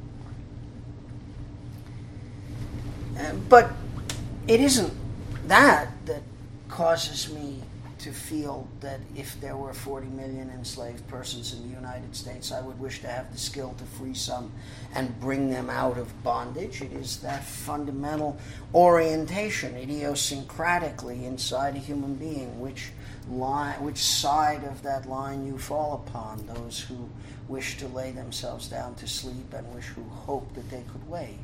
And, but it isn't that that causes me to feel that if there were forty million enslaved persons in the United States, I would wish to have the skill to free some and bring them out of bondage. It is that fundamental orientation, idiosyncratically inside a human being, which line, which side of that line you fall upon, those who wish to lay themselves down to sleep and wish who hope that they could wake.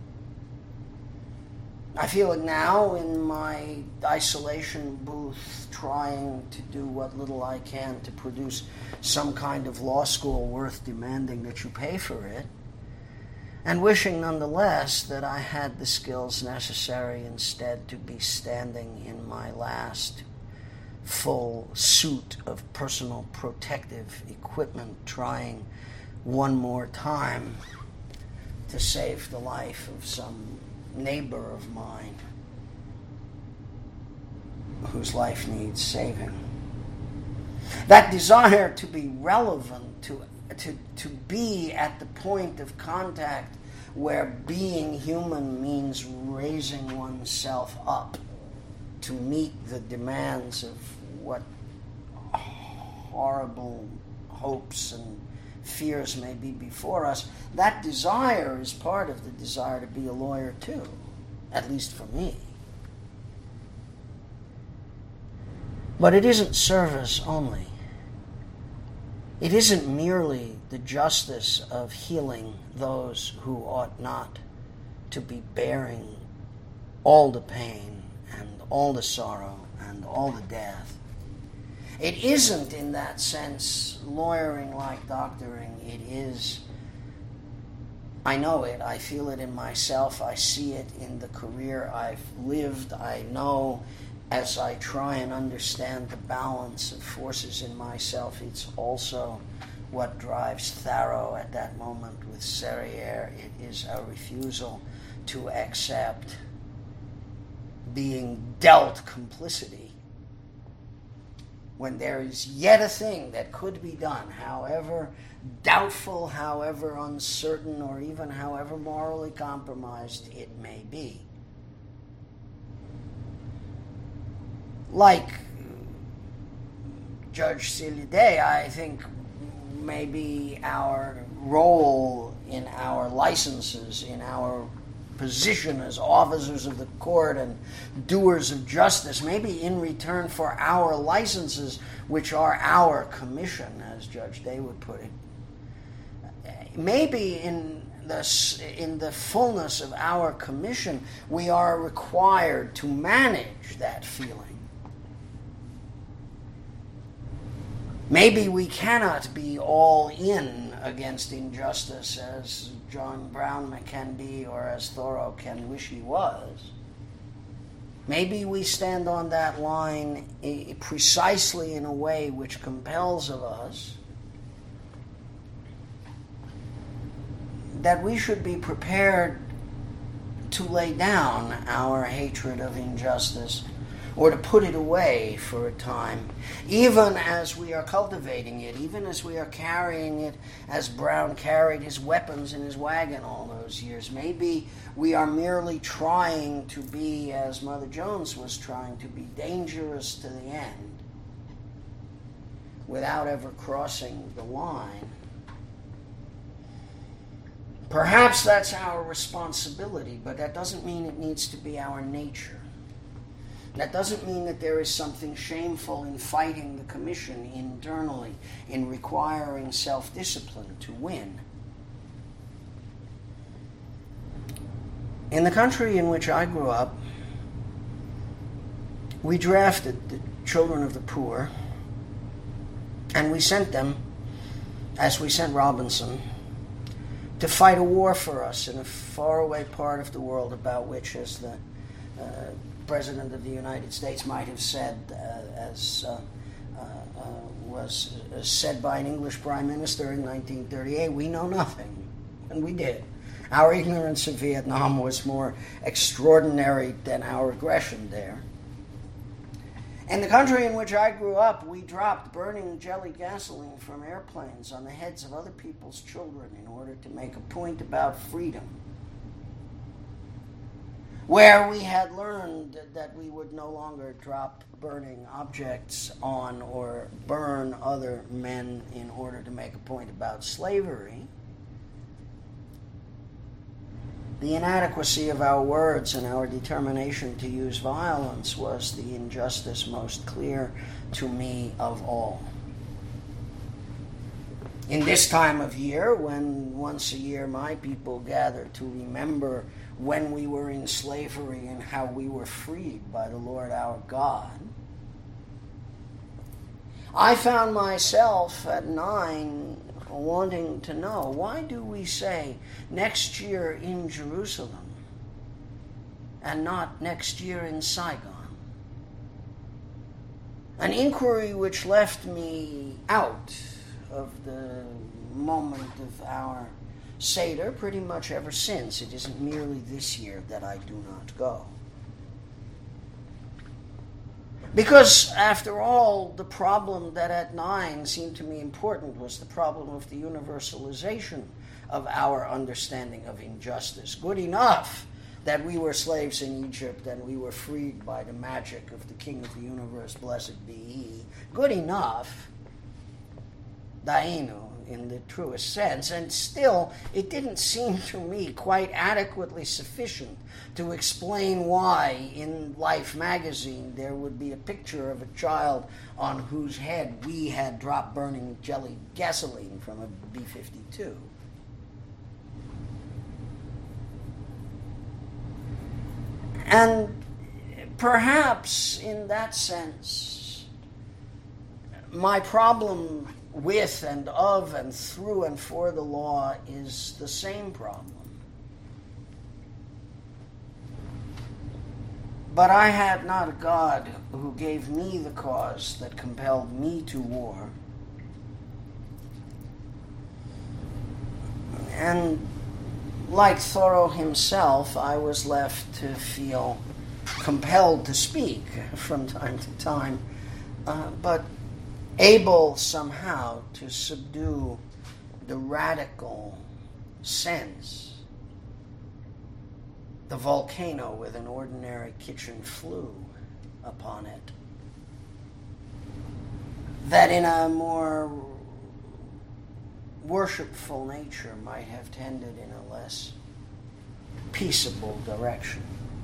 I feel it now in my isolation booth, trying to do what little I can to produce some kind of law school worth demanding that you pay for it, and wishing nonetheless that I had the skills necessary instead to be standing in my last full suit of personal protective equipment, trying one more time to save the life of some neighbor of mine whose life needs saving. That desire to be relevant, to, to, to be at the point of contact where being human means raising oneself up to meet the demands of what horrible hopes and fears may be before us, that desire is part of the desire to be a lawyer too, at least for me. But it isn't service only. It isn't merely the justice of healing those who ought not to be bearing all the pain and all the sorrow and all the death. It isn't, in that sense, lawyering like doctoring. It is, I know it, I feel it in myself, I see it in the career I've lived, I know as I try and understand the balance of forces in myself, it's also what drives Tharo at that moment with Serrière. It is a refusal to accept being dealt complicity when there is yet a thing that could be done, however doubtful, however uncertain, or even however morally compromised it may be. Like Judge Celia Day, I think maybe our role in our licenses, in our position as officers of the court and doers of justice, maybe in return for our licenses, which are our commission, as Judge Day would put it, maybe in the, in the fullness of our commission, we are required to manage that feeling. Maybe we cannot be all in against injustice as John Brown can be or as Thoreau can wish he was. Maybe we stand on that line precisely in a way which compels of us that we should be prepared to lay down our hatred of injustice or to put it away for a time, even as we are cultivating it, even as we are carrying it as Brown carried his weapons in his wagon all those years. Maybe we are merely trying to be, as Mother Jones was trying to be, dangerous to the end, without ever crossing the line. Perhaps that's our responsibility, but that doesn't mean it needs to be our nature. That doesn't mean that there is something shameful in fighting the commission internally, in requiring self-discipline to win. In the country in which I grew up, we drafted the children of the poor, and we sent them, as we sent Robinson, to fight a war for us in a faraway part of the world about which, as the uh, President of the United States might have said, uh, as uh, uh, uh, was uh, said by an English Prime Minister in nineteen thirty-eight, we know nothing. And we did. Our ignorance of Vietnam was more extraordinary than our aggression there. In the country in which I grew up, we dropped burning jelly gasoline from airplanes on the heads of other people's children in order to make a point about freedom, where we had learned that we would no longer drop burning objects on or burn other men in order to make a point about slavery. The inadequacy of our words and our determination to use violence was the injustice most clear to me of all. In this time of year, when once a year my people gather to remember when we were in slavery and how we were freed by the Lord our God, I found myself at nine wanting to know, why do we say next year in Jerusalem and not next year in Saigon? An inquiry which left me out of the moment of our Seder pretty much ever since. It isn't merely this year that I do not go. Because, after all, the problem that at nine seemed to me important was the problem of the universalization of our understanding of injustice. Good enough that we were slaves in Egypt and we were freed by the magic of the King of the universe, blessed be he. Good enough, Dainu, in the truest sense, and still it didn't seem to me quite adequately sufficient to explain why in Life magazine there would be a picture of a child on whose head we had dropped burning jelly gasoline from a B fifty-two. And perhaps in that sense, my problem with and of and through and for the law is the same problem. But I had not a God who gave me the cause that compelled me to war. And like Thoreau himself, I was left to feel compelled to speak from time to time, uh, but able somehow to subdue the radical sense, the volcano with an ordinary kitchen flue upon it, that in a more worshipful nature might have tended in a less peaceable direction.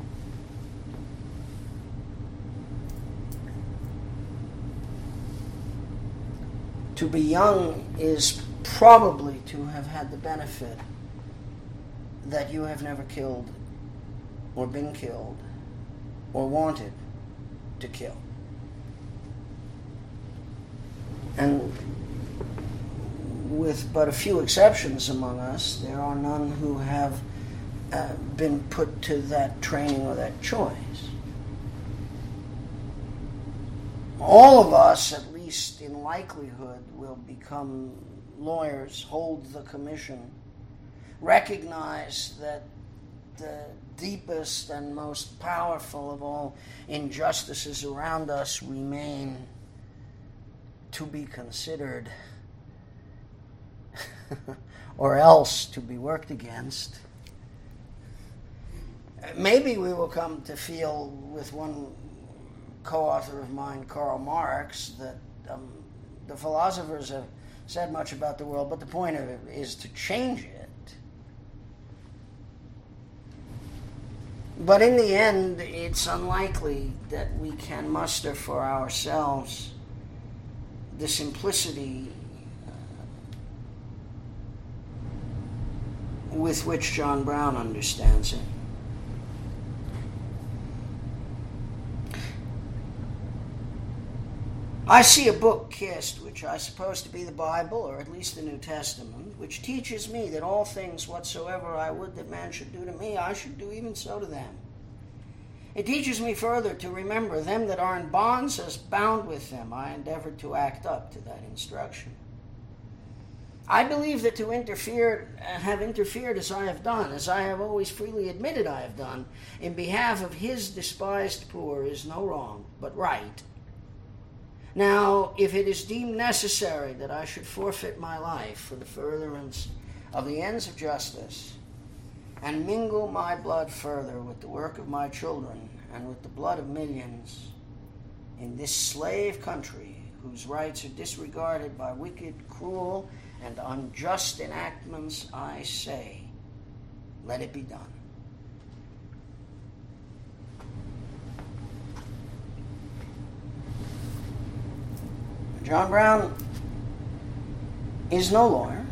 To be young is probably to have had the benefit that you have never killed or been killed or wanted to kill. And with but a few exceptions among us, there are none who have uh, been put to that training or that choice. All of us, at least in likelihood, will become lawyers, hold the commission, recognize that the deepest and most powerful of all injustices around us remain to be considered or else to be worked against. Maybe we will come to feel with one co-author of mine, Karl Marx, that um, the philosophers have said much about the world, but the point of it is to change it. But in the end, it's unlikely that we can muster for ourselves the simplicity uh, with which John Brown understands it. I see a book kissed, which I suppose to be the Bible, or at least the New Testament, which teaches me that all things whatsoever I would that man should do to me, I should do even so to them. It teaches me further to remember them that are in bonds as bound with them. I endeavored to act up to that instruction. I believe that to interfere, have interfered as I have done, as I have always freely admitted I have done, in behalf of his despised poor is no wrong, but right. Now, if it is deemed necessary that I should forfeit my life for the furtherance of the ends of justice, and mingle my blood further with the work of my children and with the blood of millions in this slave country whose rights are disregarded by wicked, cruel, and unjust enactments, I say, let it be done. John Brown is no lawyer,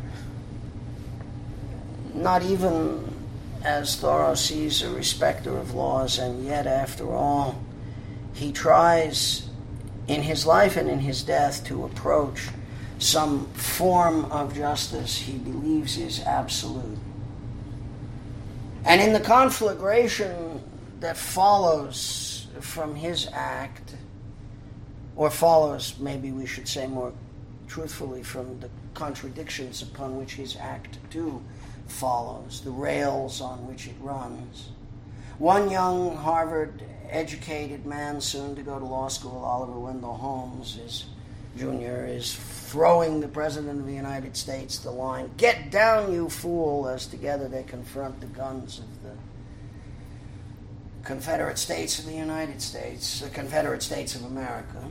not even, as Thoreau sees, a respecter of laws, and yet, after all, he tries in his life and in his death to approach some form of justice he believes is absolute. And in the conflagration that follows from his act, or follows, maybe we should say more truthfully, from the contradictions upon which his act too follows, the rails on which it runs. One young Harvard educated man, soon to go to law school, Oliver Wendell Holmes, is Junior, is throwing the President of the United States the line, "Get down, you fool," as together they confront the guns of the Confederate States of the United States, the Confederate States of America.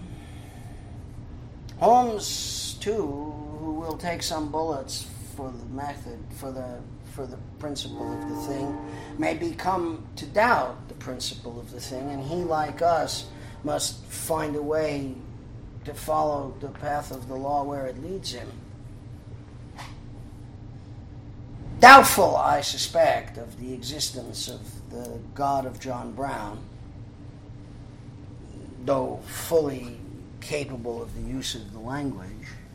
Holmes, too, who will take some bullets for the method, for the for the principle of the thing, may become to doubt the principle of the thing, and he, like us, must find a way to follow the path of the law where it leads him. Doubtful, I suspect, of the existence of the God of John Brown, though fully capable of the use of the language,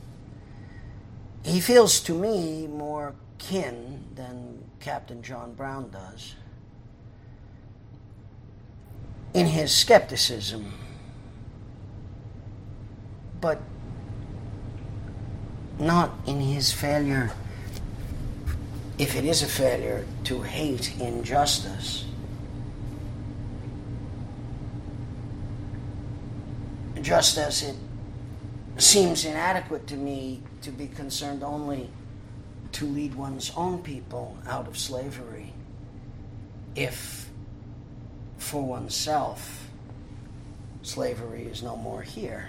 he feels to me more kin than Captain John Brown does in his skepticism, but not in his failure, if it is a failure, to hate injustice. Just as it seems inadequate to me to be concerned only to lead one's own people out of slavery, if for oneself slavery is no more here.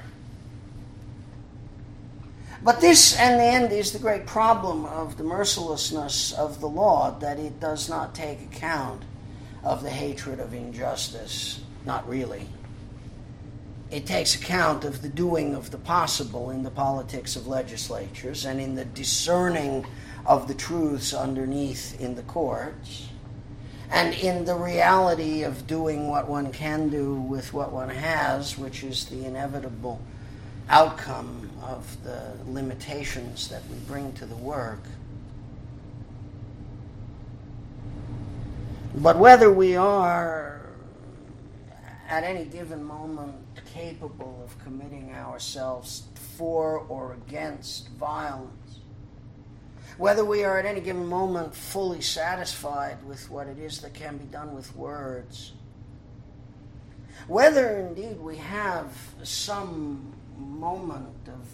But this, in the end, is the great problem of the mercilessness of the law, that it does not take account of the hatred of injustice. Not really. It takes account of the doing of the possible in the politics of legislatures and in the discerning of the truths underneath in the courts, and in the reality of doing what one can do with what one has, which is the inevitable outcome of the limitations that we bring to the work. But whether we are at any given moment capable of committing ourselves for or against violence, whether we are at any given moment fully satisfied with what it is that can be done with words, whether indeed we have some moment of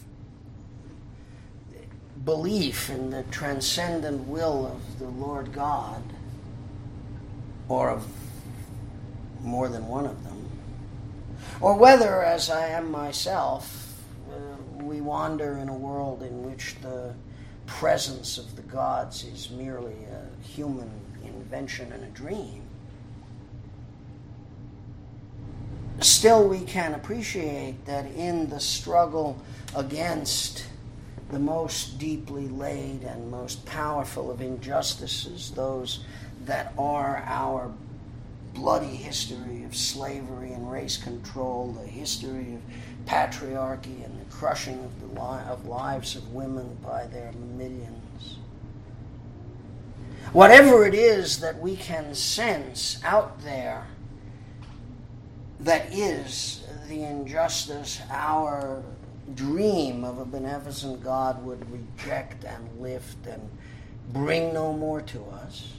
belief in the transcendent will of the Lord God, or of more than one of them, or whether, as I am myself, uh, we wander in a world in which the presence of the gods is merely a human invention and a dream, still we can appreciate that in the struggle against the most deeply laid and most powerful of injustices, those that are our bloody history of slavery and race control, the history of patriarchy and the crushing of the li- of lives of women by their millions. Whatever it is that we can sense out there that is the injustice our dream of a beneficent God would reject and lift and bring no more to us,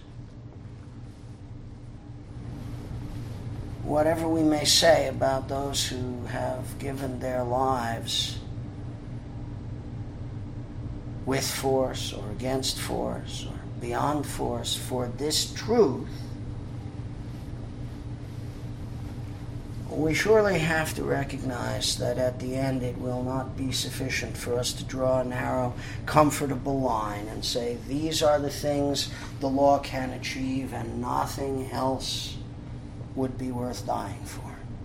whatever we may say about those who have given their lives with force or against force or beyond force for this truth, we surely have to recognize that at the end it will not be sufficient for us to draw a narrow, comfortable line and say, these are the things the law can achieve and nothing else would be worth dying for.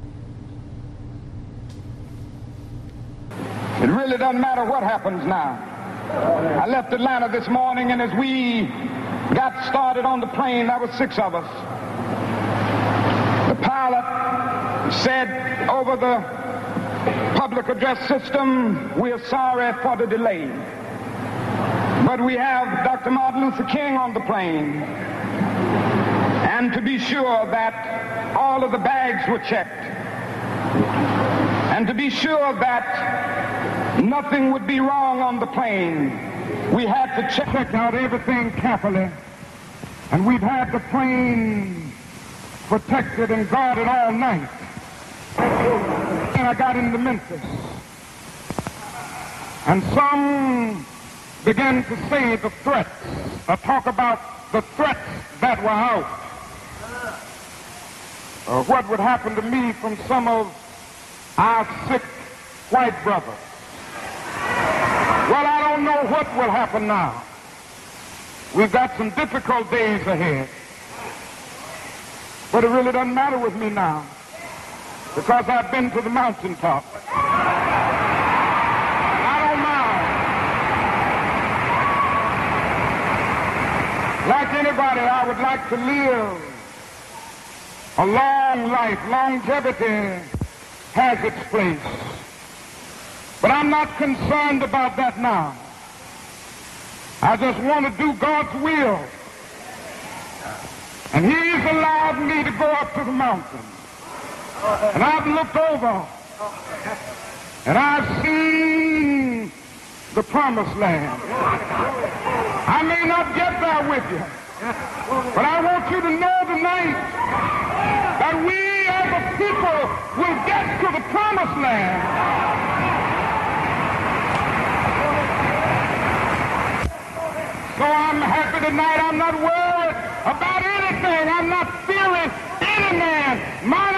It really doesn't matter what happens now. I left Atlanta this morning, and as we got started on the plane, there were six of us. The pilot said over the public address system, "We are sorry for the delay, but we have Doctor Martin Luther King on the plane, and to be sure that all of the bags were checked, and to be sure that nothing would be wrong on the plane, we had to check out everything carefully, and we've had the plane protected and guarded all night. And I got into Memphis. And some began to say the threats, or talk about the threats that were out. Uh, what would happen to me from some of our sick white brothers? Well, I don't know what will happen now. We've got some difficult days ahead. But it really doesn't matter with me now, because I've been to the mountaintop. I don't mind. Like anybody, I would like to live a long life. Longevity has its place. But I'm not concerned about that now. I just want to do God's will. And He's allowed me to go up to the mountain. And I've looked over. And I've seen the promised land. I may not get there with you. But I want you to know tonight that we as a people will get to the promised land. So I'm happy tonight. I'm not worried about anything. I'm not fearing any man. My